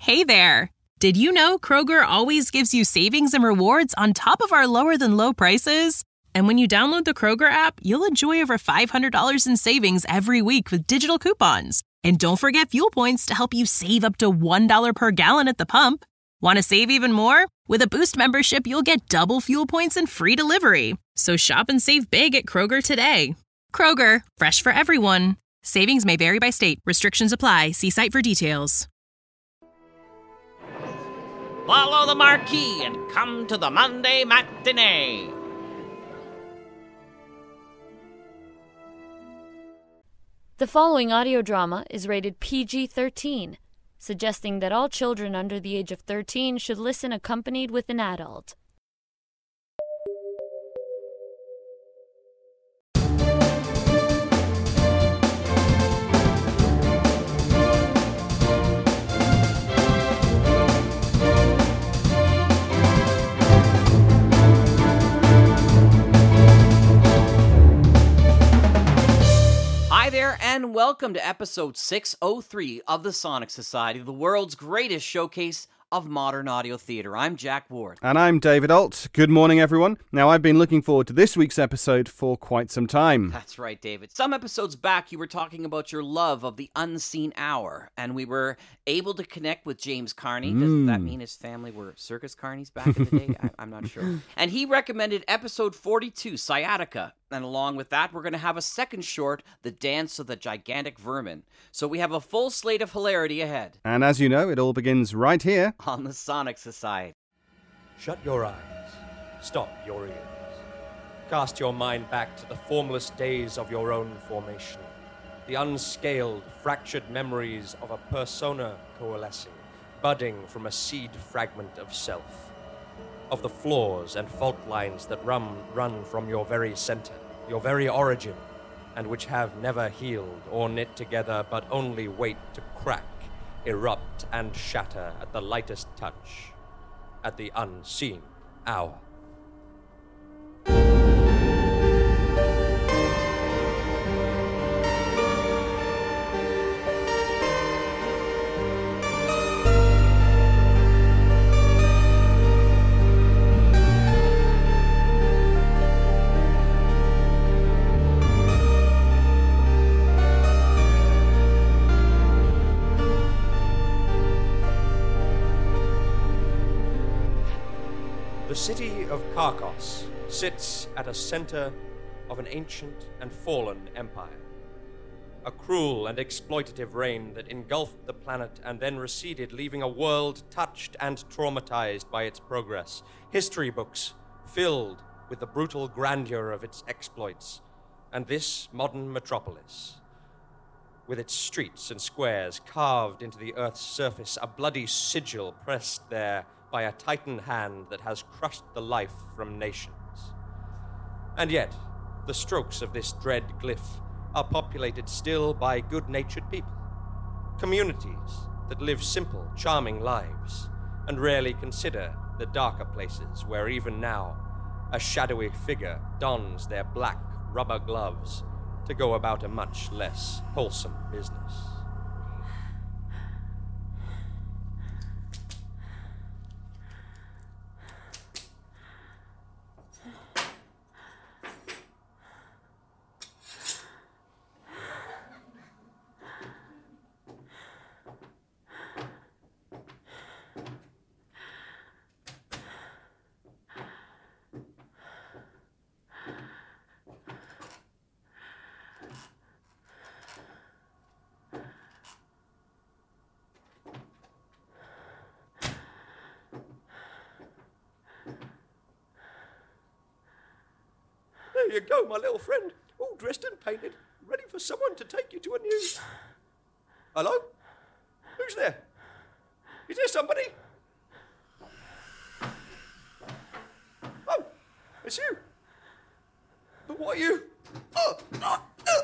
Hey there! Did you know Kroger always gives you savings and rewards on top of our lower-than-low prices? And when you download the Kroger app, you'll enjoy over $500 in savings every week with digital coupons. And don't forget fuel points to help you save up to $1 per gallon at the pump. Want to save even more? With a Boost membership, you'll get double fuel points and free delivery. So shop and save big at Kroger today. Kroger, fresh for everyone. Savings may vary by state. Restrictions apply. See site for details. Follow the marquee and come to the Monday matinee. The following audio drama is rated PG-13, suggesting that all children under the age of 13 should listen accompanied with an adult. Hi there, and welcome to episode 603 of the Sonic Society, the world's greatest showcase of modern audio theater. I'm Jack Ward. And I'm David Alt. Good morning, everyone. Now, I've been looking forward to this week's episode for quite some time. That's right, David. Some episodes back, you were talking about your love of the unseen hour, and we were able to connect with James Carney. Does that mean his family were circus carnies back in the day? I'm not sure. And he recommended episode 42, Sciatica. And along with that, we're going to have a second short, The Dance of the Gigantic Vermin. So we have a full slate of hilarity ahead. And as you know, it all begins right here on the Sonic Society. Shut your eyes. Stop your ears. Cast your mind back to the formless days of your own formation. The unscaled, fractured memories of a persona coalescing, budding from a seed fragment of self. Of the flaws and fault lines that run from your very center, your very origin, and which have never healed or knit together, but only wait to crack, erupt, and shatter at the lightest touch, at the unseen hour. The city of Carcos sits at a center of an ancient and fallen empire. A cruel and exploitative reign that engulfed the planet and then receded, leaving a world touched and traumatized by its progress. History books filled with the brutal grandeur of its exploits. And this modern metropolis, with its streets and squares carved into the earth's surface, a bloody sigil pressed there by a titan hand that has crushed the life from nations. And yet, the strokes of this dread glyph are populated still by good-natured people, communities that live simple, charming lives, and rarely consider the darker places where even now a shadowy figure dons their black rubber gloves to go about a much less wholesome business. There you go, my little friend, all dressed and painted, ready for someone to take you to a new... Hello? Who's there? Is there somebody? Oh, it's you. But what are you? Oh, no!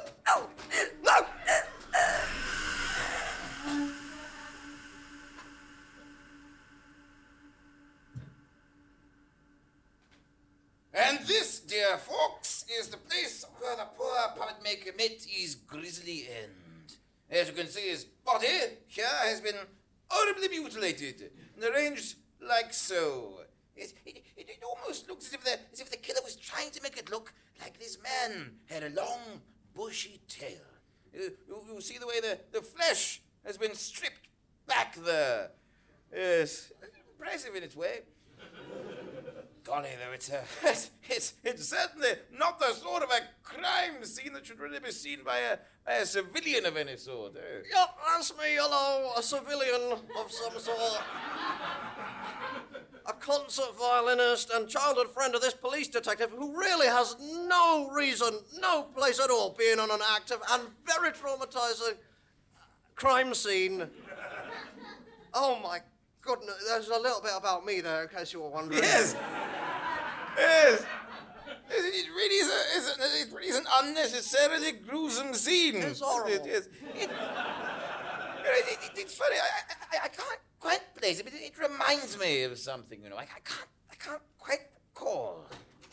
And this, dear folks, is the place where the poor puppet maker met his grisly end. As you can see, his body here has been horribly mutilated and arranged like so. It almost looks as if the killer was trying to make it look like this man had a long, bushy tail. You see the way the flesh has been stripped back there. Yes, impressive in its way. Golly, though, it's certainly not the sort of a crime scene that should really be seen by a civilian of any sort. Yep, that's me, hello, a civilian of some sort. A concert violinist and childhood friend of this police detective who really has no reason, no place at all being on an active and very traumatizing crime scene. Oh, my goodness, there's a little bit about me there, in case you were wondering. Yes. Yes. It really is an unnecessarily gruesome scene. It's horrible. It's funny. I can't quite place it, but it reminds me of something. I can't quite recall.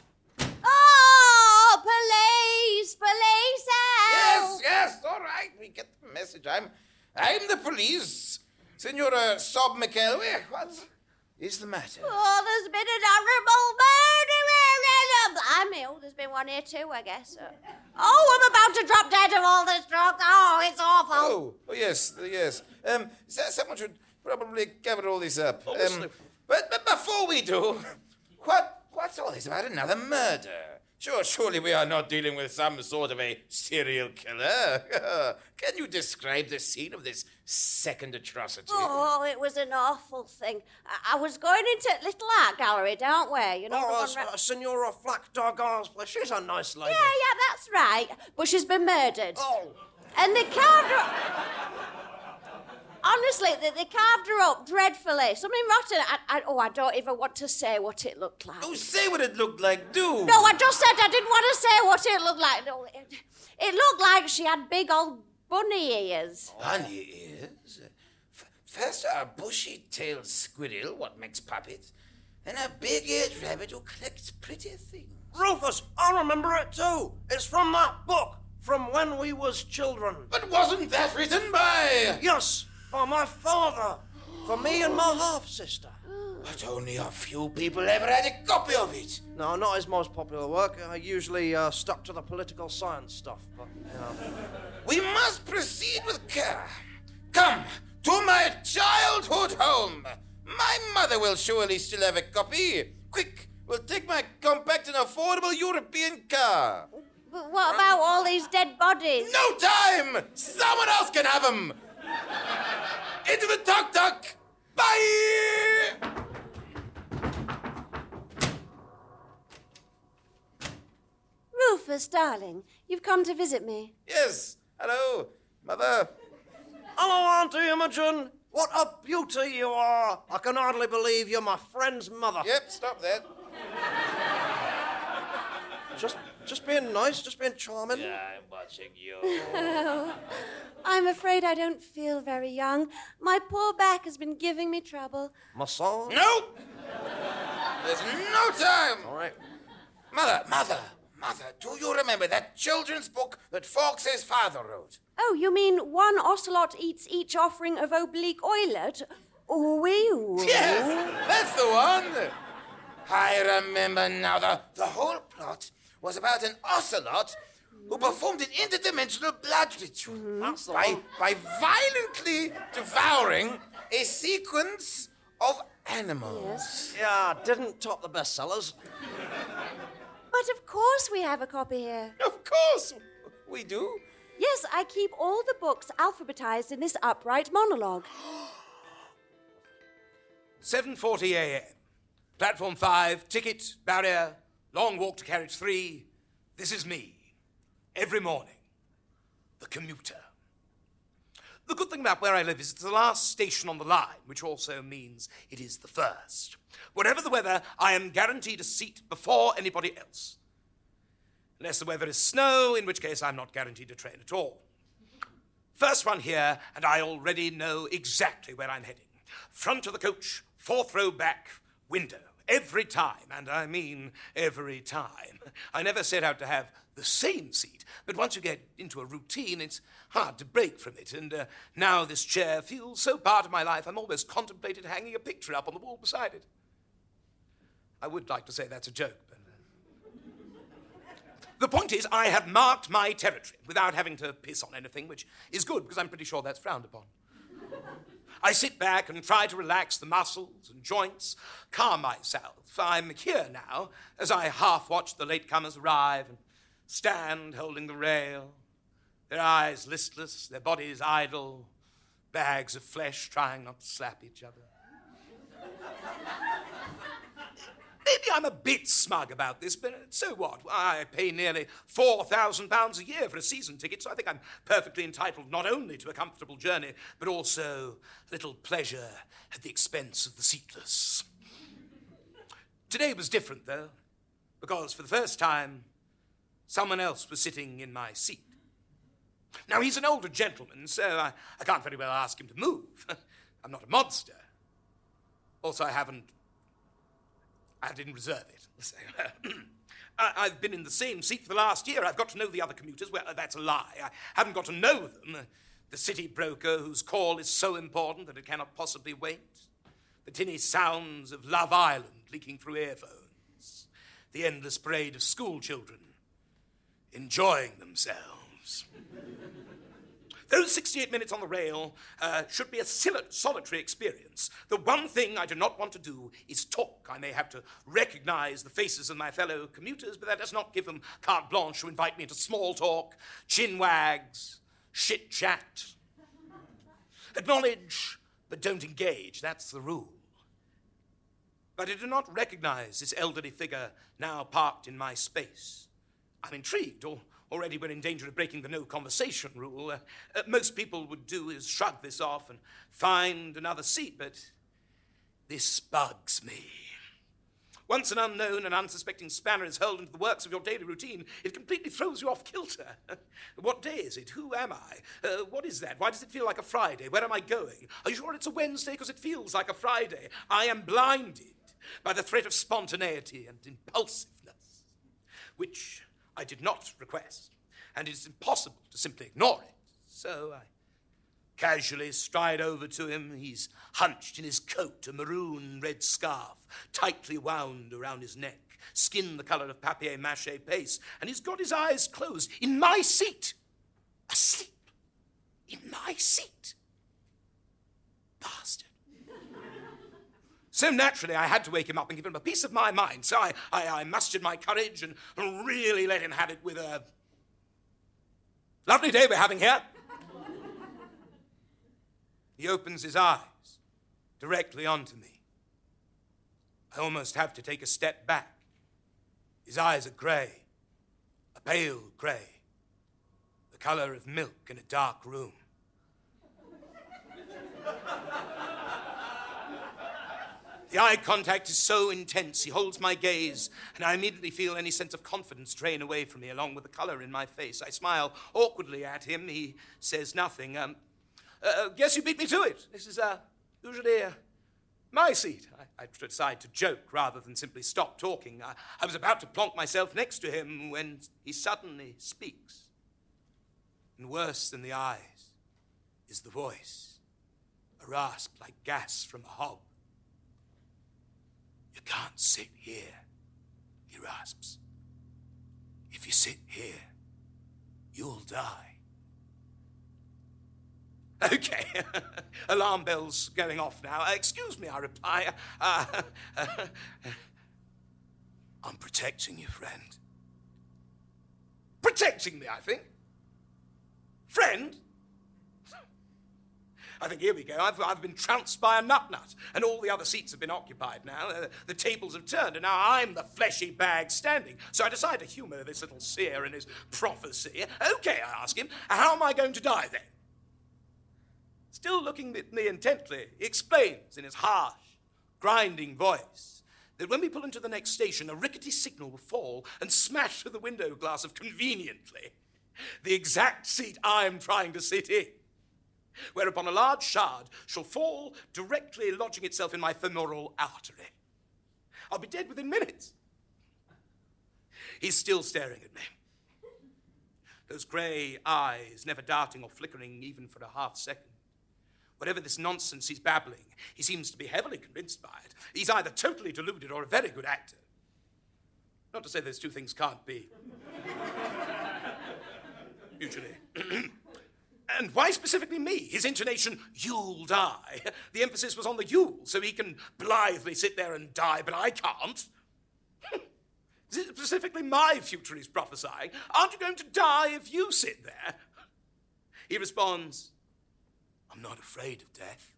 Oh, police! Police help! Yes. All right, we get the message. I'm the police, Senora Sob McElwee. What is the matter? Oh, there's been an horrible murder. I'm ill. There's been one here too, I guess. Oh, I'm about to drop dead of all this drugs. Oh, it's awful. Oh, yes. Someone should probably cover all this up. But before we do, what's all this about another murder? Surely we are not dealing with some sort of a serial killer. Can you describe the scene of this second atrocity? Oh, it was an awful thing. I was going into Little Art Gallery, don't we? You know, Senora Flack Dargar's place. She's a nice lady. Yeah, that's right. But she's been murdered. Oh. And they carved her... Honestly, they carved her up dreadfully. Something rotten. I don't even want to say what it looked like. Oh, say what it looked like, do. No, I just said I didn't want to say what it looked like. No, it looked like she had big old bunny ears. Bunny ears? First a bushy-tailed squirrel, what makes puppets, and a big-eared rabbit who collects pretty things. Rufus, I remember it too. It's from that book, from when we was children. But wasn't that written by... Yes, by my father, for me and my half-sister. But only a few people ever had a copy of it. No, not his most popular work. I usually stuck to the political science stuff, but, We must proceed with care. Come to my childhood home. My mother will surely still have a copy. Quick, we'll take my compact and affordable European car. But what about all these dead bodies? No time! Someone else can have them! Into the tuk-tuk! Bye! Rufus, darling, you've come to visit me. Yes. Hello, Mother. Hello, Auntie Imogen. What a beauty you are. I can hardly believe you're my friend's mother. Yep, stop that. Just being nice, just being charming. Yeah, I'm watching you. Oh, I'm afraid I don't feel very young. My poor back has been giving me trouble. Massage? No! There's no time! All right. Mother, do you remember that children's book that Fawkes' father wrote? Oh, you mean one ocelot eats each offering of oblique oilet? Oh, Yes, that's the one. I remember now. The whole plot was about an ocelot who performed an interdimensional blood ritual by violently devouring a sequence of animals. Yeah, didn't top the bestsellers. But of course we have a copy here. Of course, we do. Yes, I keep all the books alphabetized in this upright monologue. 7:40 a.m. Platform 5, ticket, barrier, long walk to carriage 3. This is me. Every morning. The commuter. The good thing about where I live is it's the last station on the line, which also means it is the first. Whatever the weather, I am guaranteed a seat before anybody else. Unless the weather is snow, in which case I'm not guaranteed a train at all. First one here, and I already know exactly where I'm heading. Front of the coach, 4th row back, window. Every time, and I mean every time. I never set out to have the same seat, but once you get into a routine, it's hard to break from it. And now this chair feels so part of my life, I'm almost contemplated hanging a picture up on the wall beside it. I would like to say that's a joke, but... The point is, I have marked my territory without having to piss on anything, which is good, because I'm pretty sure that's frowned upon. I sit back and try to relax the muscles and joints, calm myself. I'm here now, as I half-watch the latecomers arrive and stand holding the rail, their eyes listless, their bodies idle, bags of flesh trying not to slap each other. Maybe I'm a bit smug about this, but so what? I pay nearly £4,000 a year for a season ticket, so I think I'm perfectly entitled not only to a comfortable journey, but also a little pleasure at the expense of the seatless. Today was different, though, because for the first time, someone else was sitting in my seat. Now, he's an older gentleman, so I can't very well ask him to move. I'm not a monster. Also, I didn't reserve it. So, I've been in the same seat for the last year. I've got to know the other commuters. Well, that's a lie. I haven't got to know them. The city broker whose call is so important that it cannot possibly wait. The tinny sounds of Love Island leaking through earphones. The endless parade of school children enjoying themselves. Those 68 minutes on the rail should be a solitary experience. The one thing I do not want to do is talk. I may have to recognize the faces of my fellow commuters, but that does not give them carte blanche to invite me into small talk, chin wags, shit chat. Acknowledge, but don't engage. That's the rule. But I do not recognize this elderly figure now parked in my space. I'm intrigued, already we're in danger of breaking the no conversation rule. Most people would do is shrug this off and find another seat, but this bugs me. Once an unknown and unsuspecting spanner is hurled into the works of your daily routine, it completely throws you off kilter. What day is it? Who am I? What is that? Why does it feel like a Friday? Where am I going? Are you sure it's a Wednesday? Because it feels like a Friday. I am blinded by the threat of spontaneity and impulsiveness, which I did not request, and it is impossible to simply ignore it. So I casually stride over to him. He's hunched in his coat, a maroon red scarf tightly wound around his neck, skin the colour of papier-mâché paste, and he's got his eyes closed. In my seat! Asleep! In my seat! Bastard. So naturally, I had to wake him up and give him a piece of my mind. So I mustered my courage and really let him have it with a lovely day we're having here. He opens his eyes directly onto me. I almost have to take a step back. His eyes are grey, a pale grey, the colour of milk in a dark room. The eye contact is so intense, he holds my gaze, and I immediately feel any sense of confidence drain away from me, along with the colour in my face. I smile awkwardly at him. He says nothing. Guess you beat me to it. This is usually my seat. I decide to joke rather than simply stop talking. I was about to plonk myself next to him when he suddenly speaks. And worse than the eyes is the voice, a rasp like gas from a hob. You can't sit here, he rasps. If you sit here, you'll die. Okay, alarm bells going off now. Excuse me, I reply. I'm protecting you, friend. Protecting me, I think. Friend? I think, here we go. I've been trounced by a nut, and all the other seats have been occupied now. The tables have turned, and now I'm the fleshy bag standing. So I decide to humour this little seer in his prophecy. Okay, I ask him, how am I going to die then? Still looking at me intently, he explains in his harsh, grinding voice that when we pull into the next station, a rickety signal will fall and smash through the window glass of conveniently the exact seat I'm trying to sit in, whereupon a large shard shall fall, directly lodging itself in my femoral artery. I'll be dead within minutes. He's still staring at me. Those grey eyes never darting or flickering even for a half second. Whatever this nonsense he's babbling, he seems to be heavily convinced by it. He's either totally deluded or a very good actor. Not to say those two things can't be. Usually. And why specifically me? His intonation, "you'll die." The emphasis was on the "you'll," so he can blithely sit there and die, but I can't. Is it specifically my future he's prophesying? Aren't you going to die if you sit there? He responds, "I'm not afraid of death."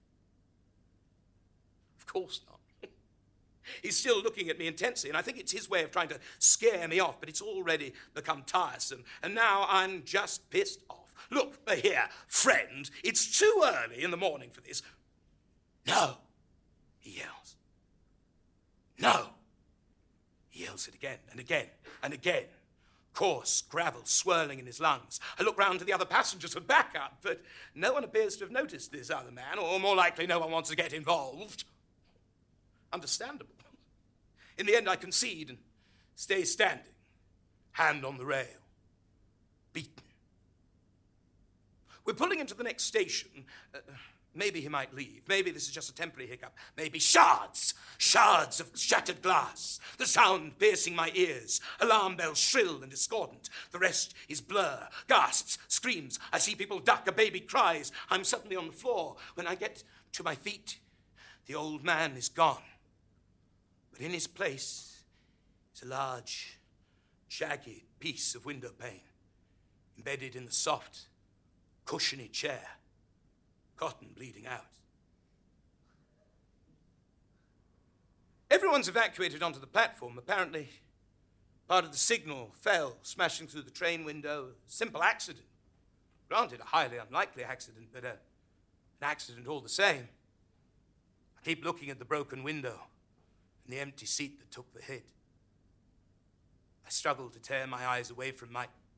Of course not. He's still looking at me intensely, and I think it's his way of trying to scare me off, but it's already become tiresome, and now I'm just pissed off. Look, here, friend, it's too early in the morning for this. "No," he yells. "No." He yells it again and again and again. Coarse gravel swirling in his lungs. I look round to the other passengers for backup, but no one appears to have noticed this other man, or more likely, no one wants to get involved. Understandable. In the end, I concede and stay standing, hand on the rail, beaten. We're pulling into the next station. Maybe he might leave. Maybe this is just a temporary hiccup. Maybe shards of shattered glass. The sound piercing my ears. Alarm bells shrill and discordant. The rest is blur, gasps, screams. I see people duck, a baby cries. I'm suddenly on the floor. When I get to my feet, the old man is gone. But in his place is a large, jagged piece of window pane, embedded in the soft, cushiony chair, cotton bleeding out. Everyone's evacuated onto the platform. Apparently, part of the signal fell, smashing through the train window. Simple accident. Granted, a highly unlikely accident, but an accident all the same. I keep looking at the broken window and the empty seat that took the hit. I struggle to tear my eyes away from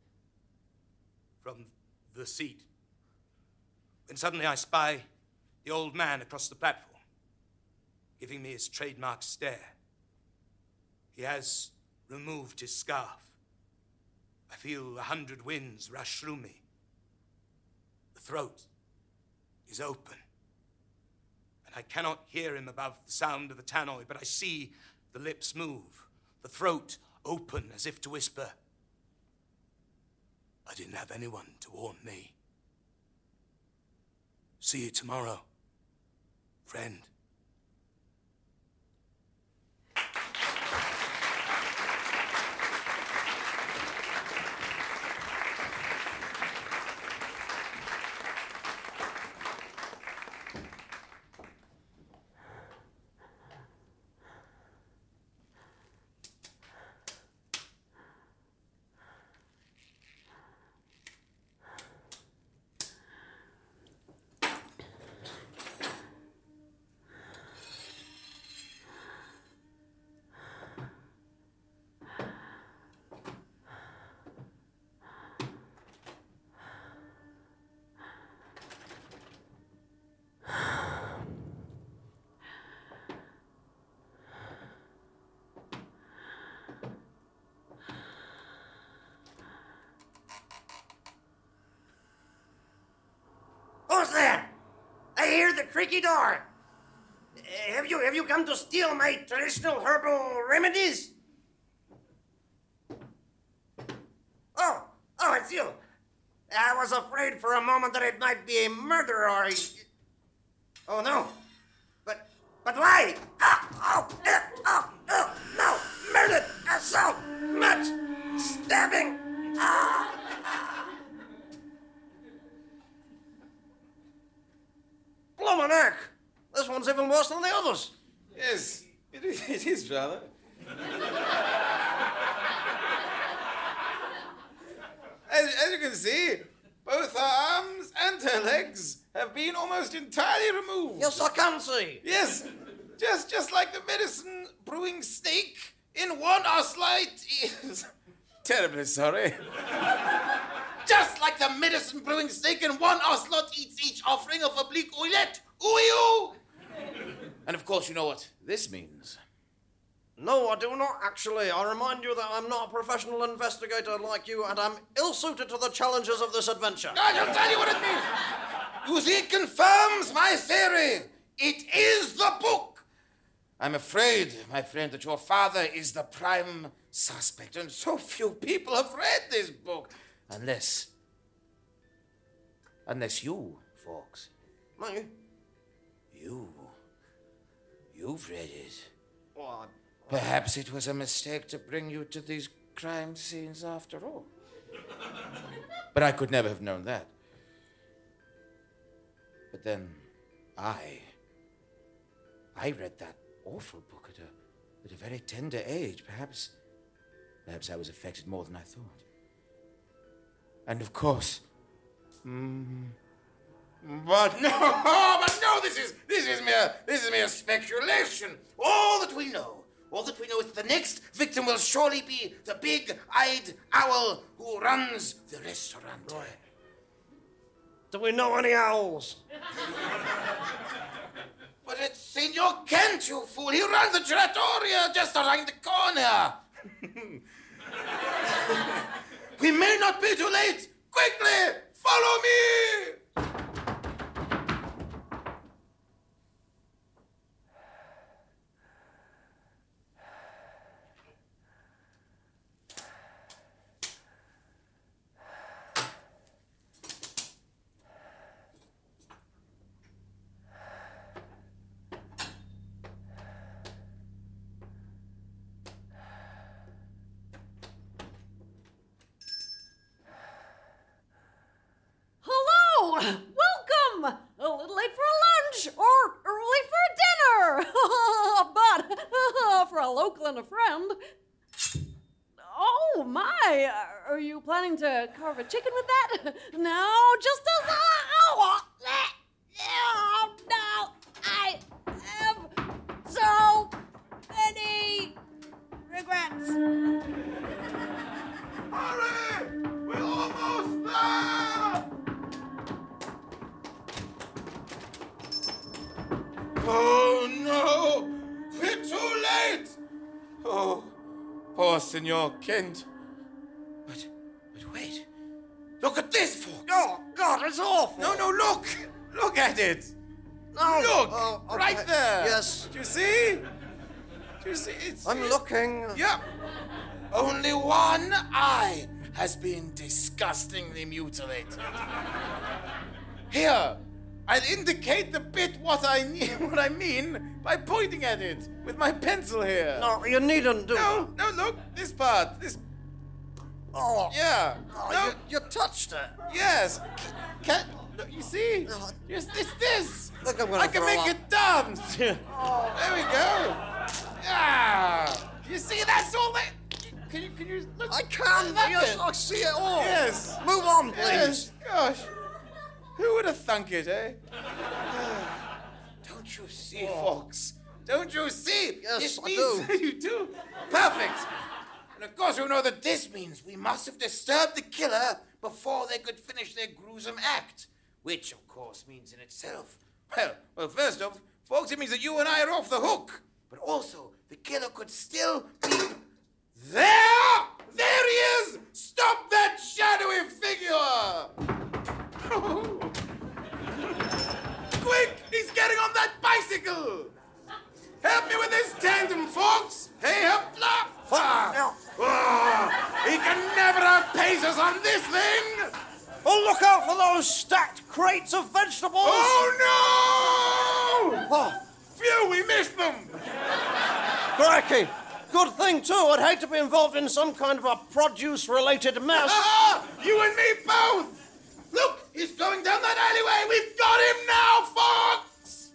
the seat. When suddenly I spy the old man across the platform, giving me his trademark stare. He has removed his scarf. I feel 100 winds rush through me. The throat is open, and I cannot hear him above the sound of the tannoy, but I see the lips move, the throat open as if to whisper, "I didn't have anyone to warn me. See you tomorrow, friend." Who's there? I hear the creaky door. Have you come to steal my traditional herbal remedies? Oh, it's you. I was afraid for a moment that it might be a murderer or a... Oh, no. But why? No. Murder. So much stabbing. Bloomin' heck. This one's even worse than the others. Yes, it is rather. As you can see, both her arms and her legs have been almost entirely removed. Yes, I can see. Yes, just like the medicine brewing snake in one ocelot is... Terribly sorry. Just like the medicine brewing snake in one ocelot eats each offering of oblique oilet. Ooh-ee-oo! And of course you know what this means. No, I do not, actually. I remind you that I'm not a professional investigator like you, and I'm ill-suited to the challenges of this adventure. I'll tell you what it means. You see, it confirms my theory. It is the book. I'm afraid, my friend, that your father is the prime suspect, and so few people have read this book. Unless you, Fawkes. Me? You've read it. Well, Perhaps it was a mistake to bring you to these crime scenes after all. But I could never have known that. But then I read that awful book at a very tender age. Perhaps I was affected more than I thought. And of course, but no, this is mere speculation. All that we know is that the next victim will surely be the big-eyed owl who runs the restaurant. right. Do we know any owls? But it's Signor Kent, you fool. He runs the trattoria just around the corner. We may not be too late. Quickly, follow me. Welcome! A little late for lunch or early for dinner, but for a local and a friend. Oh my! Are you planning to carve a chicken with that? No, just as no! I have so many regrets. Hurry! We're almost there! Oh, no! We're too late! Oh, poor Signor Kent. But wait. Look at this, folks! Oh, God, it's awful! No, look! Look at it! No! Look! Oh, okay. Right there! Yes. Do you see? It's... I'm looking. Yep. Only one eye has been disgustingly mutilated. Here, I'll indicate the bit what I mean by pointing at it with my pencil here. No, you needn't do No, that. look, this part, this... Oh. Yeah. Oh, No, you touched it. yes. Look, you see? No. It's this. Look, I'm gonna I can throw make up. it dance. There we go. Ah. You see, that's all that... Can you look? I can. That's Yes, it. I see it all. Yes. Move on, please. Yes. Gosh. Who would have thunk it, eh? Don't you see, Fox? Don't you see? Yes, This I means- do. You do? Perfect. And of course, you know that this means we must have disturbed the killer before they could finish their gruesome act. Which, of course, means in itself... Well, first off, folks, it means that you and I are off the hook. But also, the killer could still be... There! There he is! Stop that shadowy figure! Quick! He's getting on that bicycle! Help me with this tandem, folks! Hey, up, he can never have paces on this thing! Oh, look out for those stacked crates of vegetables! Oh, no! Oh, Phew, we missed them! cracky. Good thing, too. I'd hate to be involved in some kind of a produce-related mess. Ah! You and me both! Look, he's going down that alleyway! We've got him now, Fox!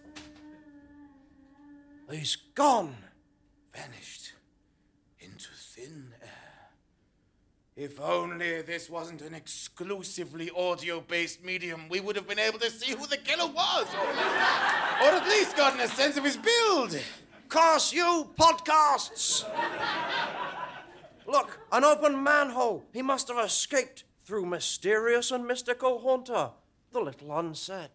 He's gone. Vanished into thin air. If only this wasn't an exclusively audio-based medium, we would have been able to see who the killer was, or at least gotten a sense of his build. Curse you, podcasts! Look, an open manhole. He must have escaped through mysterious and mystical haunter, the little unsaid.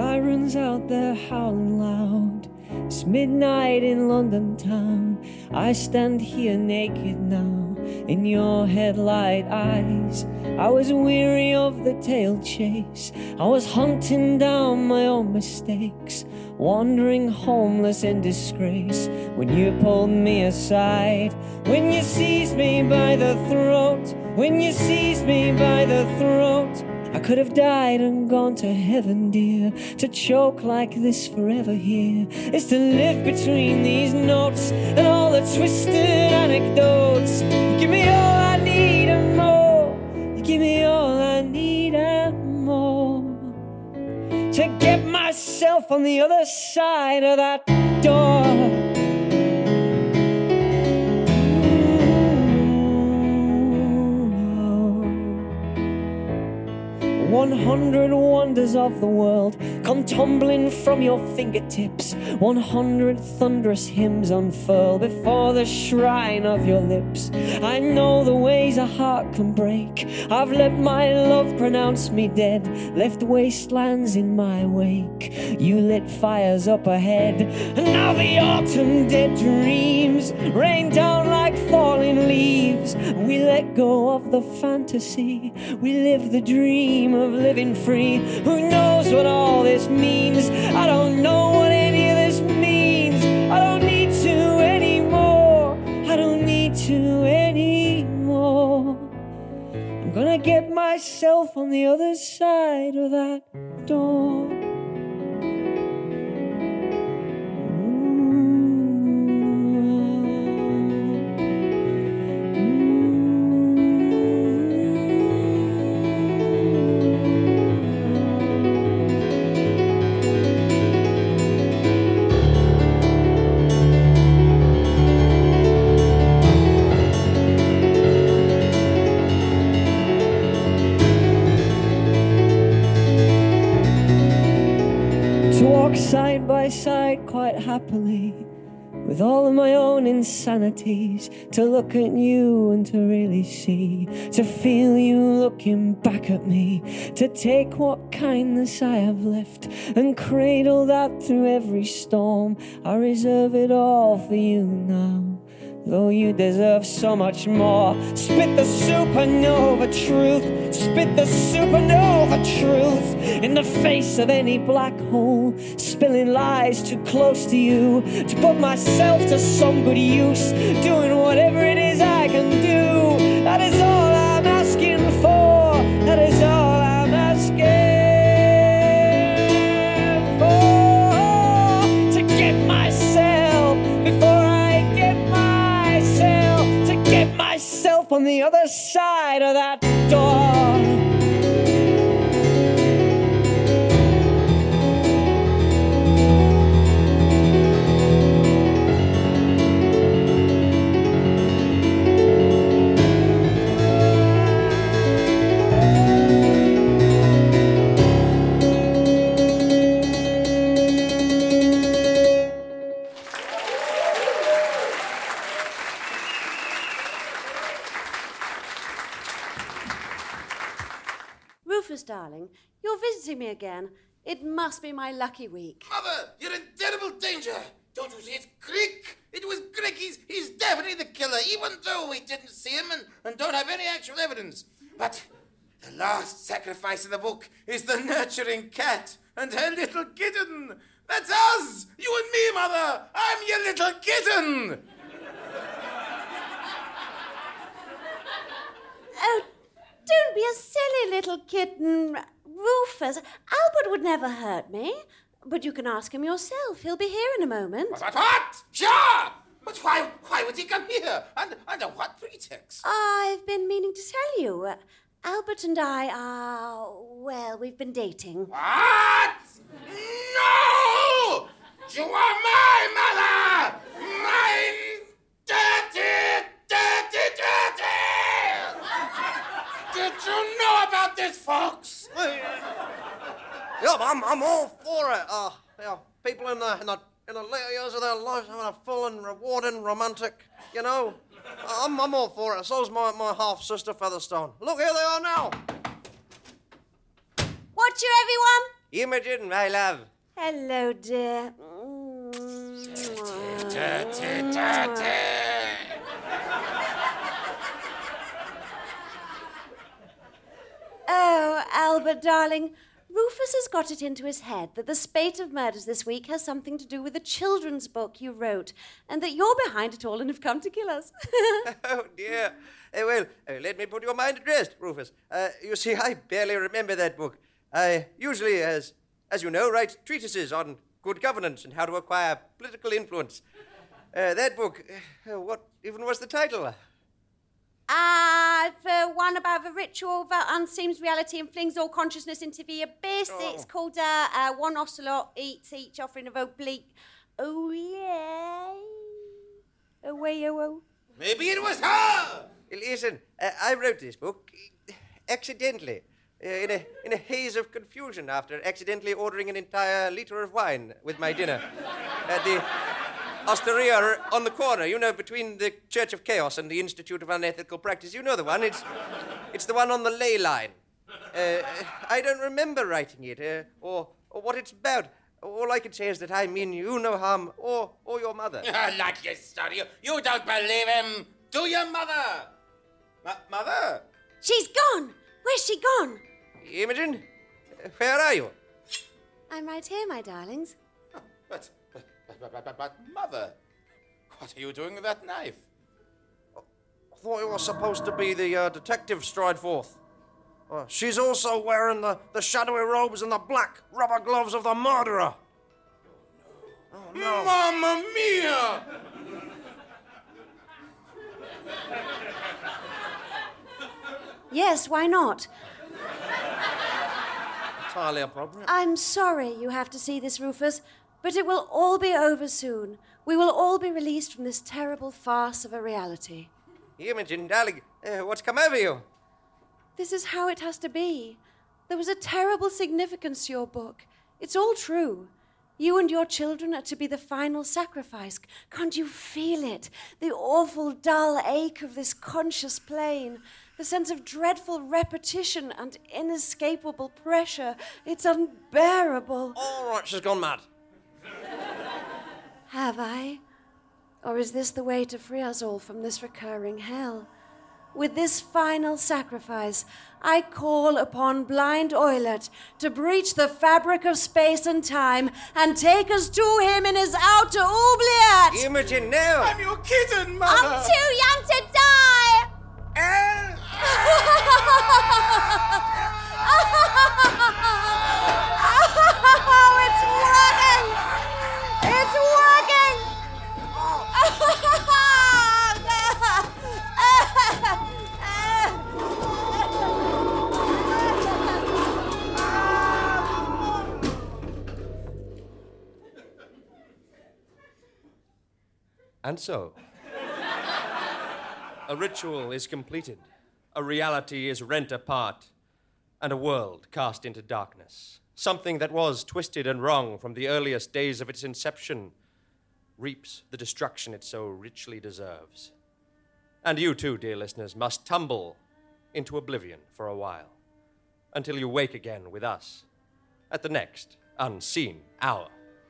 Sirens out there howling loud. It's midnight in London town. I stand here naked now in your headlight eyes. I was weary of the tail chase. I was hunting down my own mistakes, wandering homeless in disgrace when you pulled me aside. When you seized me by the throat, when you seized me by the throat, I could have died and gone to heaven, dear. To choke like this forever here is to live between these notes and all the twisted anecdotes. You give me all I need and more. You give me all I need and more. To get myself on the other side of that door. 100 wonders of the world come tumbling from your fingertips. 100 thunderous hymns unfurl before the shrine of your lips. I know the ways a heart can break. I've let my love pronounce me dead, left wastelands in my wake. You lit fires up ahead, and now the autumn dead dreams rain down like falling leaves. We let go of the fantasy, we live the dream of living free. Who knows what all this means? I don't know what any of this means. I don't need to anymore. I don't need to anymore. I'm gonna get myself on the other side of that door. Side by side quite happily with all of my own insanities, to look at you and to really see, to feel you looking back at me, to take what kindness I have left and cradle that through every storm. I reserve it all for you now, though you deserve so much more. Spit the supernova truth, spit the supernova truth in the face of any black hole, spilling lies too close to you, to put myself to some good use, doing whatever it is I can do. That is all I'm asking for, that is all I'm asking for. To get myself before I get myself, to get myself on the other side of that door. Rufus, darling, you're visiting me again. It must be my lucky week. Mother, you're in terrible danger. Don't you see it's Crick? It was Crick. He's definitely the killer, even though we didn't see him and don't have any actual evidence. But the last sacrifice in the book is the nurturing cat and her little kitten. That's us, you and me, Mother. I'm your little kitten. Oh, don't be a silly little kitten, Rufus. Albert would never hurt me. But you can ask him yourself. He'll be here in a moment. What? Sure! But why would he come here? Under what pretext? I've been meaning to tell you. Albert and I are, well, we've been dating. What? No! You are my mother! Mine dirty! Did you know about this, folks? Yeah, I'm all for it. People in the later years of their lives having a full and rewarding romantic, I'm all for it. So's my half-sister Featherstone. Look, here they are now. Watch you, everyone. Imogen, my love. Hello, dear. Oh, Albert, darling, Rufus has got it into his head that the spate of murders this week has something to do with a children's book you wrote, and that you're behind it all and have come to kill us. Oh, dear. Well, let me put your mind at rest, Rufus. You see, I barely remember that book. I usually, as you know, write treatises on good governance and how to acquire political influence. That book, what even was the title? The one about the ritual that unseams reality and flings all consciousness into the abyss. Oh. It's called One Ocelot Eats Each, offering of oblique. Oh, yeah. Away, oh. Maybe it was her! Listen, I wrote this book accidentally, in a haze of confusion after accidentally ordering an entire liter of wine with my dinner at the Osteria on the corner, you know, between the Church of Chaos and the Institute of Unethical Practice. You know the one. It's the one on the ley line. I don't remember writing it, or what it's about. All I can say is that I mean you no harm, or your mother. Like your story. You don't believe him. Do your mother. Mother? She's gone. Where's she gone? Imogen, where are you? I'm right here, my darlings. But, Mother, what are you doing with that knife? I thought you were supposed to be the detective Strideforth. She's also wearing the shadowy robes and the black rubber gloves of the murderer. Oh, no. Mamma mia! Yes, why not? Entirely appropriate. I'm sorry you have to see this, Rufus, but it will all be over soon. We will all be released from this terrible farce of a reality. Imogen, darling, what's come over you? This is how it has to be. There was a terrible significance to your book. It's all true. You and your children are to be the final sacrifice. Can't you feel it? The awful dull ache of this conscious plane. The sense of dreadful repetition and inescapable pressure. It's unbearable. All right, she's gone mad. Have I? Or is this the way to free us all from this recurring hell? With this final sacrifice, I call upon blind Oilert to breach the fabric of space and time and take us to him in his outer oubliette. Imogen, no! I'm your kitten, Mother! I'm too young to die! Oh, it's working! It's working! And so, a ritual is completed, a reality is rent apart, and a world cast into darkness. Something that was twisted and wrong from the earliest days of its inception reaps the destruction it so richly deserves. And you too, dear listeners, must tumble into oblivion for a while, until you wake again with us at the next Unseen Hour.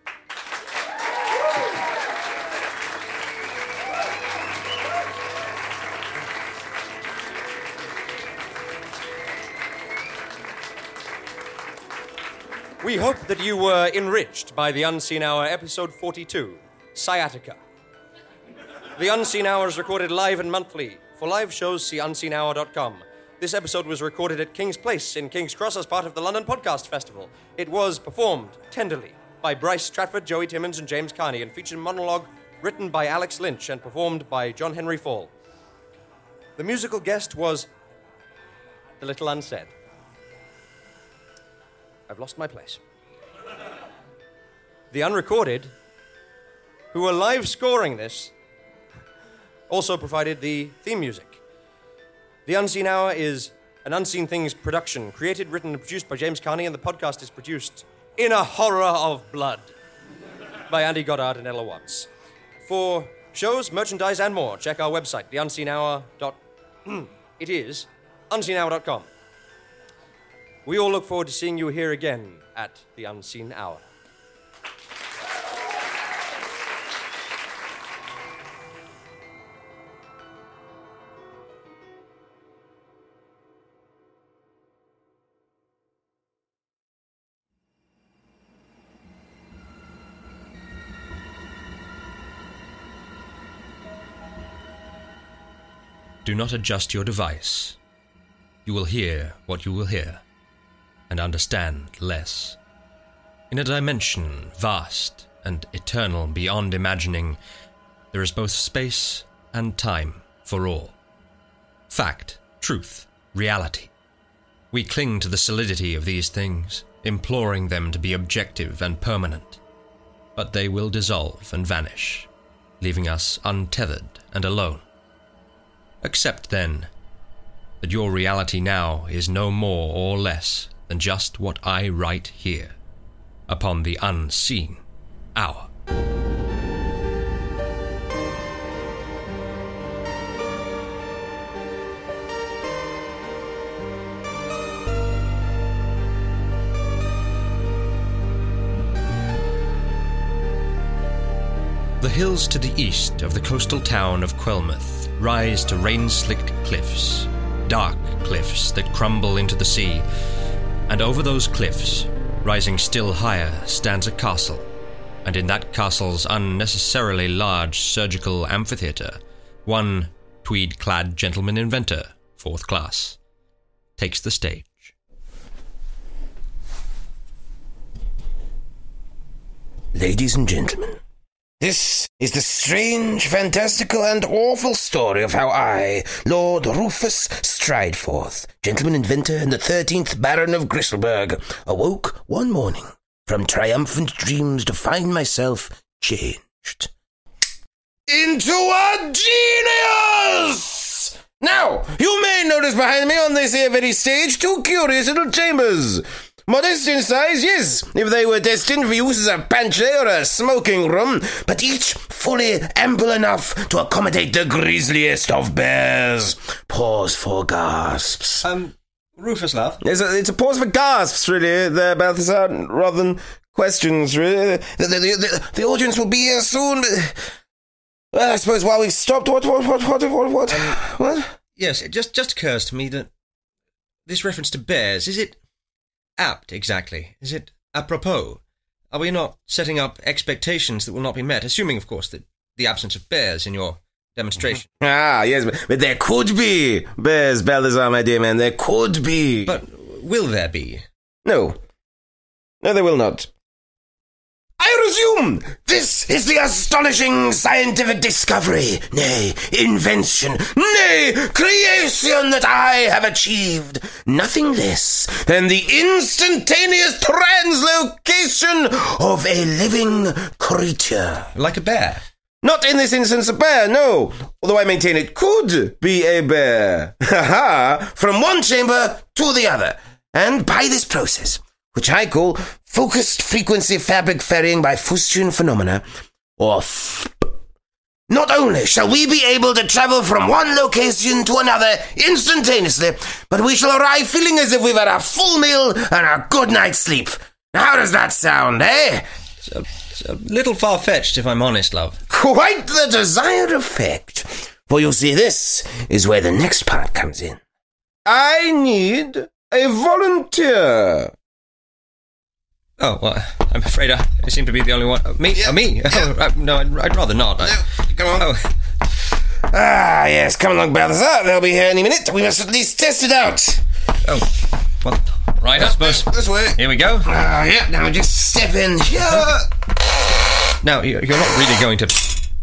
We hope that you were enriched by the Unseen Hour, episode 42, Sciatica. The Unseen Hour is recorded live and monthly. For live shows, see unseenhour.com. This episode was recorded at King's Place in King's Cross as part of the London Podcast Festival. It was performed tenderly by Bryce Stratford, Joey Timmons, and James Carney, and featured a monologue written by Alex Lynch and performed by John Henry Fall. The musical guest was The Little Unsaid. I've lost my place. The Unrecorded, who were live scoring this, also provided the theme music. The Unseen Hour is an Unseen Things production, created, written, and produced by James Carney, and the podcast is produced in a horror of blood by Andy Goddard and Ella Watts. For shows, merchandise, and more, check our website, theunseenhour. It is unseenhour.com. We all look forward to seeing you here again at the Unseen Hour. Do not adjust your device. You will hear what you will hear, and understand less. In a dimension vast and eternal beyond imagining, there is both space and time for all. Fact, truth, reality. We cling to the solidity of these things, imploring them to be objective and permanent. But they will dissolve and vanish, leaving us untethered and alone. Accept, then, that your reality now is no more or less than just what I write here, upon the Unseen Hour. The hills to the east of the coastal town of Quelmouth rise to rain-slicked cliffs, dark cliffs that crumble into the sea, and over those cliffs, rising still higher, stands a castle, and in that castle's unnecessarily large surgical amphitheatre, one tweed-clad gentleman inventor, 4th class, takes the stage. Ladies and gentlemen, this is the strange, fantastical, and awful story of how I, Lord Rufus Strideforth, gentleman inventor and the 13th Baron of Grisselberg, awoke one morning from triumphant dreams to find myself changed into a genius! Now, you may notice behind me on this here very stage 2 curious little chambers. Modest in size, yes, if they were destined for use as a pantry or a smoking room, but each fully ample enough to accommodate the grisliest of bears. Pause for gasps. Rufus, love? It's a pause for gasps, really, there, Balthazar, rather than questions, really. The audience will be here soon, but... Well, I suppose while we've stopped, what? Yes, it just occurs to me that this reference to bears, is it apt, exactly? Is it apropos? Are we not setting up expectations that will not be met, assuming, of course, that the absence of bears in your demonstration? Ah, yes, but there could be bears, Balthazar, my dear man, there could be. But will there be? No, there will not. I resume! This is the astonishing scientific discovery, nay, invention, nay, creation that I have achieved. Nothing less than the instantaneous translocation of a living creature. Like a bear? Not in this instance a bear, no. Although I maintain it could be a bear. From one chamber to the other. And by this process, which I call focused frequency fabric ferrying by Faustian phenomena, or FFP. Not only shall we be able to travel from one location to another instantaneously, but we shall arrive feeling as if we've had a full meal and a good night's sleep. Now, how does that sound, eh? It's a little far-fetched, if I'm honest, love. Quite the desired effect. For you see, this is where the next part comes in. I need a volunteer. Oh, well, I'm afraid I seem to be the only one. Me? Yeah. Me? Yeah. Oh, no, I'd rather not. No, come on. Oh. Ah, yes, come along, Balthazar. They'll be here any minute. We must at least test it out. Oh, well, right, I suppose. This way. Here we go. Yeah, now just step in here. Now, you're not really going to...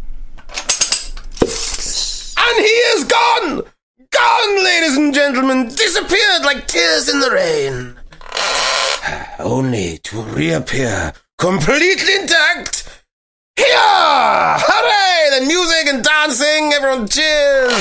And he is gone! Gone, ladies and gentlemen! Disappeared like tears in the rain. Only to reappear completely intact. Here! Hooray! Then music and dancing, everyone cheers!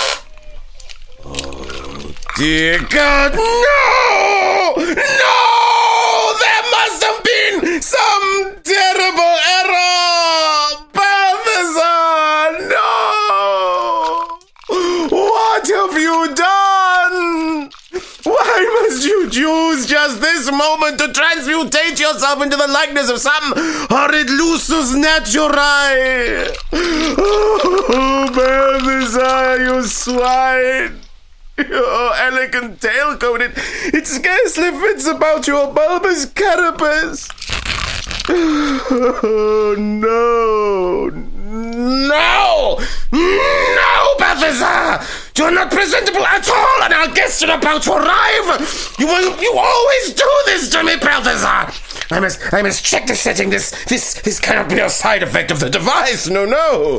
Oh, dear God, no! No! There must have been some terrible error! Balthazar, no! What have you done? Why must you choose just use this moment to transmutate yourself into the likeness of some horrid lusus naturae. Oh, Balthazar, you swine. Your elegant tailcoat, it scarcely fits about your bulbous carapace. Oh, no, Balthazar! You're not presentable at all, and our guests are about to arrive! You always do this to me, Balthazar! I must check the setting. This cannot be a side effect of the device. No.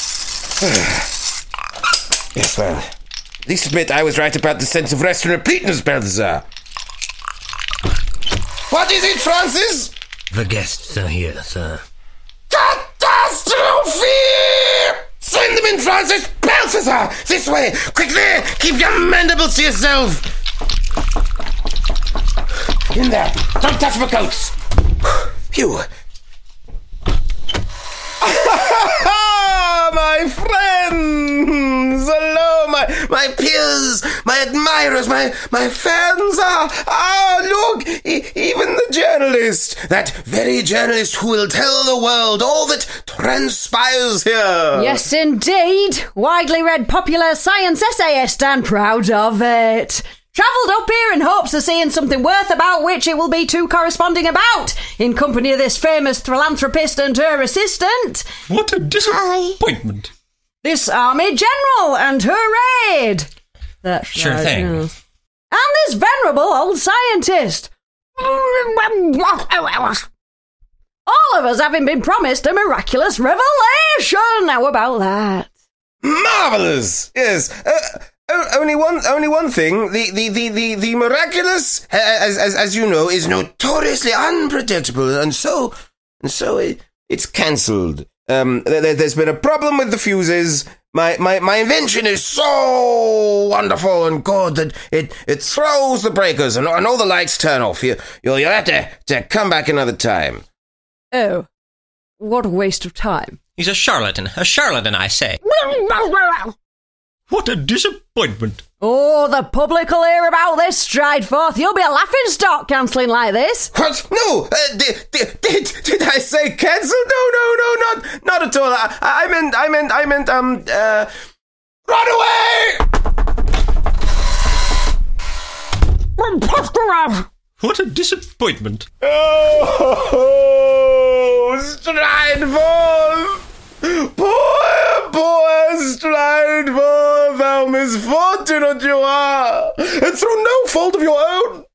Yes, well, at least admit I was right about the sense of rest and repleteness, Balthazar. What is it, Francis? The guests are here, sir. Catastrophe! Send them in, Francis! Balthazar! This way! Quickly! Keep your mandibles to yourself! In there! Don't touch my coats! Phew! My friends! Hello, my peers, my admirers, my fans are... look! Even the journalist! That very journalist who will tell the world all that transpires here! Yes, indeed! Widely read popular science essayist and proud of it. Travelled up here in hopes of seeing something worth about which it will be too corresponding about, in company of this famous philanthropist and her assistant. What a disappointment. This Army General and her aide. That's sure right, thing. yes. And this venerable old scientist. All of us having been promised a miraculous revelation. How about that? Marvellous! Yes. Only one thing. The miraculous, as you know, is notoriously unpredictable, and so it's cancelled. There's been a problem with the fuses. My invention is so wonderful and good that it throws the breakers and all the lights turn off. You'll have to come back another time. Oh, what a waste of time. He's a charlatan, I say. What a disappointment. Oh, the public will hear about this, Strideforth. You'll be a laughingstock cancelling like this. What? No! Did I say cancel? No, not at all. I meant, run away! What a disappointment. Oh, Strideforth! Poor Strideforth, how misfortunate you are, and through no fault of your own.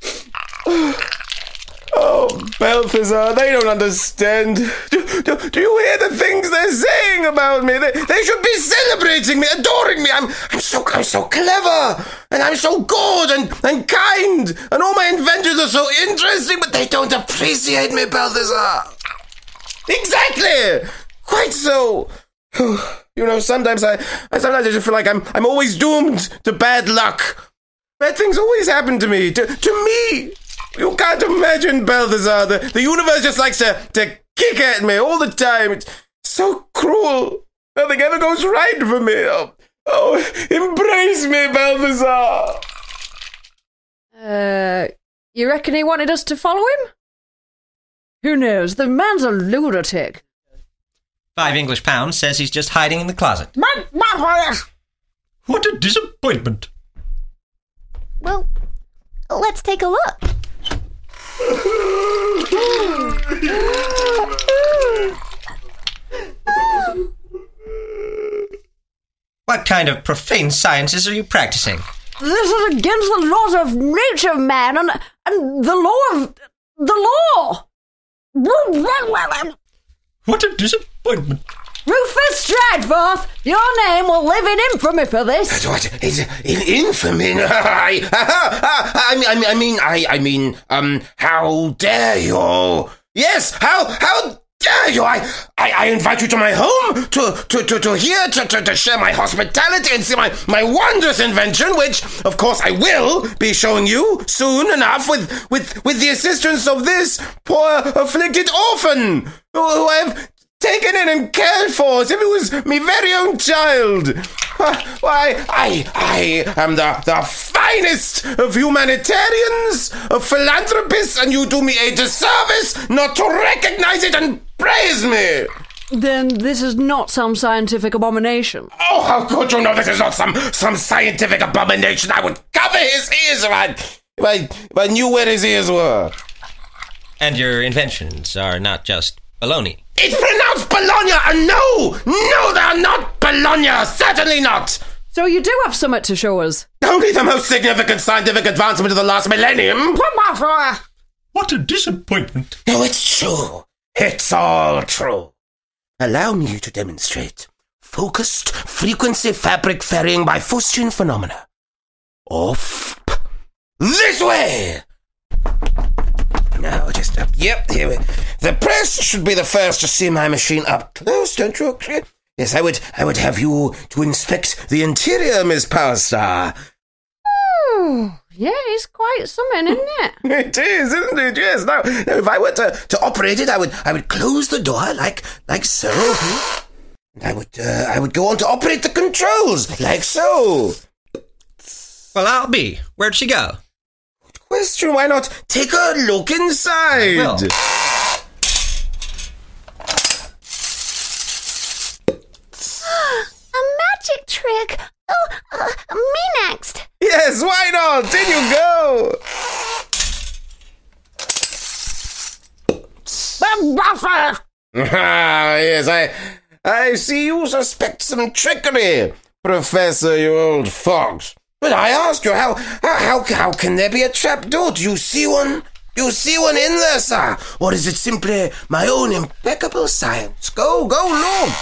Oh, Balthazar, they don't understand. Do you hear the things they're saying about me? They should be celebrating me, adoring me. I'm so clever, and I'm so good and kind, and all my inventions are so interesting, but they don't appreciate me, Balthazar. Exactly. Quite so. You know, sometimes I just feel like I'm always doomed to bad luck. Bad things always happen to me. To me. You can't imagine, Balthazar. The universe just likes to kick at me all the time. It's so cruel. Nothing ever goes right for me. Oh, embrace me, Balthazar. You reckon he wanted us to follow him? Who knows? The man's a lunatic. £5 says he's just hiding in the closet. What a disappointment. Well, let's take a look. What kind of profane sciences are you practicing? This is against the laws of nature, man, and the law of the law. What a disappointment. Rufus Strideforth, your name will live in infamy for this. What? In infamy? I mean, how dare you? Yes, how dare you? I invite you to my home to share my hospitality and see my wondrous invention, which, of course, I will be showing you soon enough with the assistance of this poor afflicted orphan who I have taken in and cared for as if it was me very own child. Why, I am the finest of humanitarians, of philanthropists, and you do me a disservice not to recognize it and praise me. Then this is not some scientific abomination. Oh, how could you know this is not some scientific abomination? I would cover his ears if I knew where his ears were. And your inventions are not just baloney. It's pronounced Bologna, and no, they're not Bologna, certainly not. So you do have something to show us. Only the most significant scientific advancement of the last millennium. What a disappointment. No, it's true. It's all true. Allow me to demonstrate focused frequency fabric ferrying by Faustian phenomena. Off this way. Now, just up. Yep, here we. The press should be the first to see my machine up close, don't you agree? Yes, I would have you to inspect the interior, Miss Powerstar. Oh, yeah, it's quite something, isn't it? It is, isn't it? Yes. Now, if I were to operate it, I would close the door like so. And I would go on to operate the controls like so. Well, I'll be. Where'd she go? Question, why not take a look inside? Well. A magic trick. Oh, me next. Yes, why not? In you go. Yes, I see you suspect some trickery, Professor, you old fox. But I ask you, how can there be a trapdoor? Do you see one? You see one in there, sir? Or is it simply my own impeccable science? Go, Lord.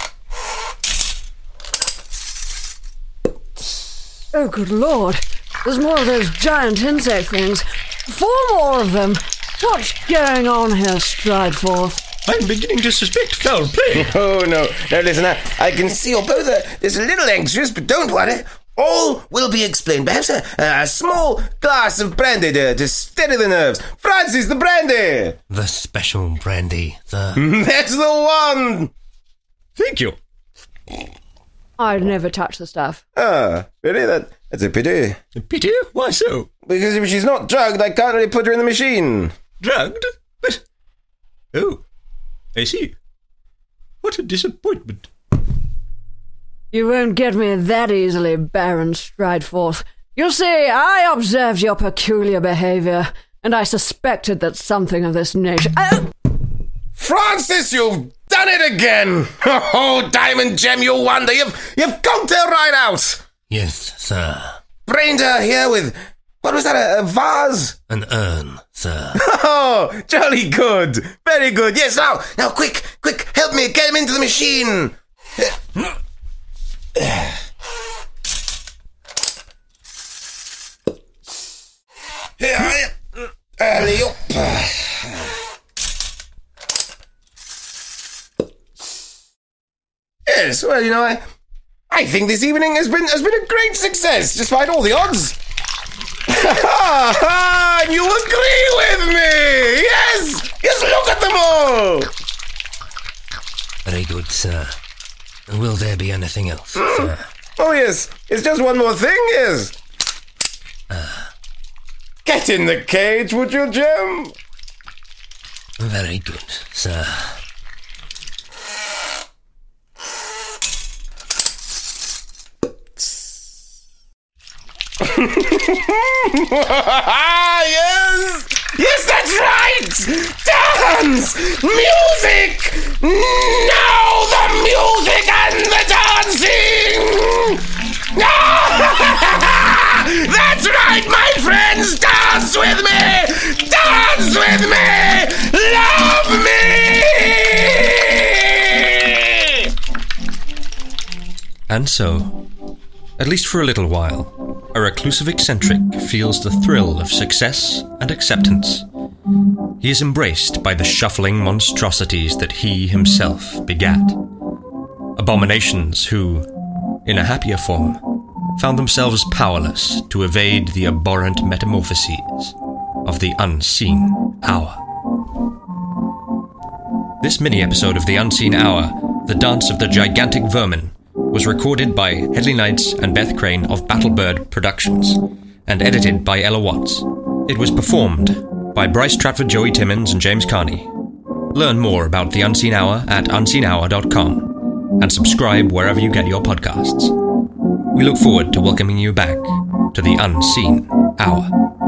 Oh, good Lord. There's more of those giant insect things. 4 more of them. What's going on here, Strideforth? I'm beginning to suspect foul play. Oh, no. Now, listen, I can see you're both just a little anxious, but don't worry. All will be explained. Perhaps a small glass of brandy to steady the nerves. Francis, the brandy! The special brandy, the... That's the one! Thank you. I'd never touch the stuff. Ah, really? That's a pity. A pity? Why so? Because if she's not drugged, I can't really put her in the machine. Drugged? But... Oh, I see. What a disappointment. You won't get me that easily, Baron Strideforth. You see, I observed your peculiar behaviour, and I suspected that something of this nature... Francis, you've done it again! Oh, Diamond Gem, you wonder! You've conked her right out! Yes, sir. Brained her here with... What was that, a vase? An urn, sir. Oh, jolly good! Very good! Yes, now, quick, help me get him into the machine! Alley up. Yes, well, you know, I think this evening has been a great success, despite all the odds. And you agree with me? Yes, look at them all. Very good, sir. Will there be anything else, sir? Oh, yes. It's just one more thing, yes. Get in the cage, would you, Jim? Very good, sir. Yes, that's right! Dance! Music! Now the music and the dancing! That's right, my friends! Dance with me! Dance with me! Love me! And so, at least for a little while, a reclusive eccentric feels the thrill of success and acceptance. He is embraced by the shuffling monstrosities that he himself begat. Abominations who, in a happier form, found themselves powerless to evade the abhorrent metamorphoses of the unseen hour. This mini-episode of The Unseen Hour, The Dance of the Gigantic Vermin, was recorded by Hedley Knights and Beth Crane of Battlebird Productions, and edited by Ella Watts. It was performed by Bryce Stratford, Joey Timmons, and James Carney. Learn more about The Unseen Hour at unseenhour.com, and subscribe wherever you get your podcasts. We look forward to welcoming you back to The Unseen Hour.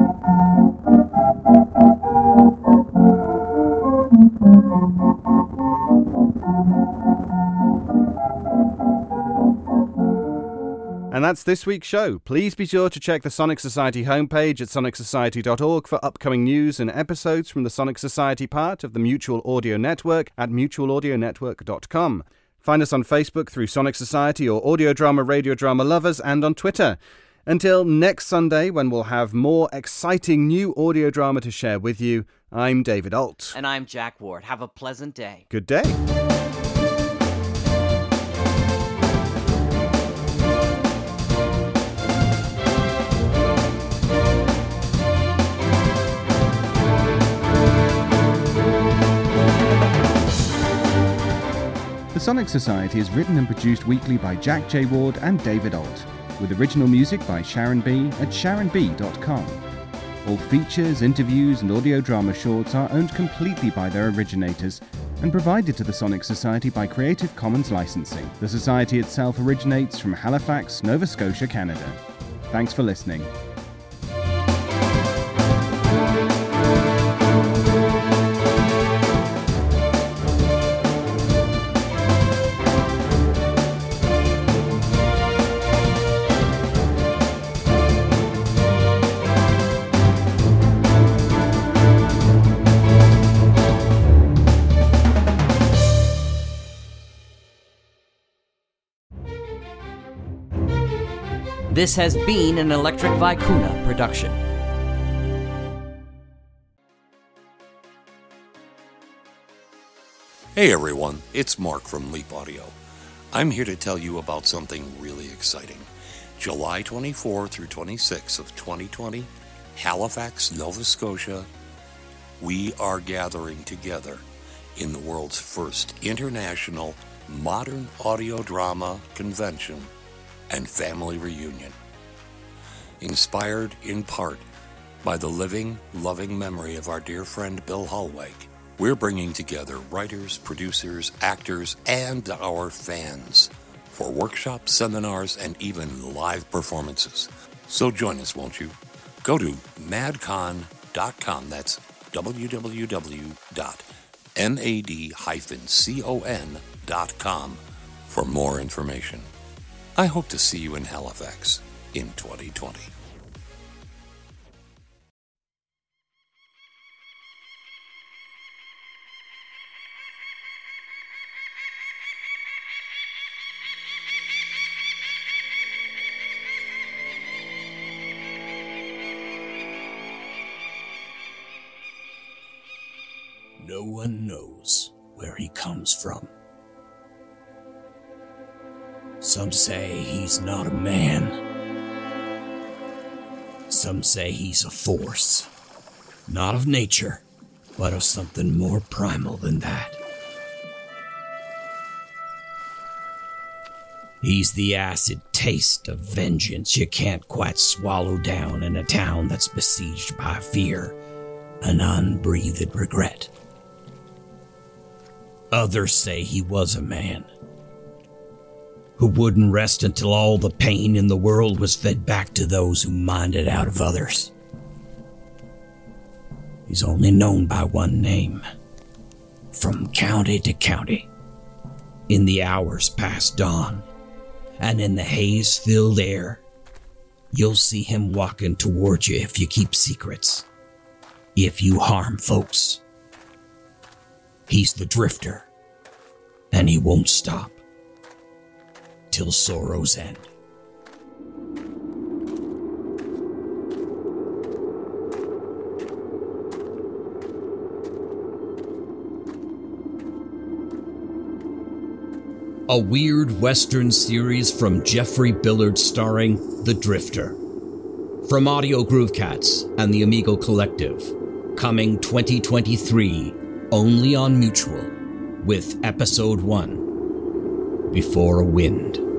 And that's this week's show. Please be sure to check the Sonic Society homepage at sonicsociety.org for upcoming news and episodes from the Sonic Society part of the Mutual Audio Network at mutualaudionetwork.com. Find us on Facebook through Sonic Society or Audio Drama, Radio Drama Lovers, and on Twitter. Until next Sunday, when we'll have more exciting new audio drama to share with you, I'm David Alt. And I'm Jack Ward. Have a pleasant day. Good day. The Sonic Society is written and produced weekly by Jack J. Ward and David Alt, with original music by Sharon B. at sharonb.com. All features, interviews, and audio drama shorts are owned completely by their originators and provided to the Sonic Society by Creative Commons licensing. The Society itself originates from Halifax, Nova Scotia, Canada. Thanks for listening. This has been an Electric Vicuna production. Hey everyone, it's Mark from Leap Audio. I'm here to tell you about something really exciting. July 24 through 26 of 2020, Halifax, Nova Scotia, we are gathering together in the world's first international modern audio drama convention and family reunion. Inspired in part by the living, loving memory of our dear friend Bill Hollweg, we're bringing together writers, producers, actors, and our fans for workshops, seminars, and even live performances. So join us, won't you? Go to madcon.com, that's www.mad-con.com for more information. I hope to see you in Halifax in 2020. No one knows where he comes from. Some say he's not a man. Some say he's a force. Not of nature, but of something more primal than that. He's the acid taste of vengeance you can't quite swallow down in a town that's besieged by fear and unbreathed regret. Others say he was a man who wouldn't rest until all the pain in the world was fed back to those who mined it out of others. He's only known by one name, from county to county, in the hours past dawn, and in the haze-filled air. You'll see him walking toward you if you keep secrets, if you harm folks. He's the Drifter, and he won't stop till sorrow's end. A weird Western series from Jeffrey Billard starring The Drifter. From Audio Groove Cats and the Amigo Collective. Coming 2023, only on Mutual. with Episode 1, Before a Wind.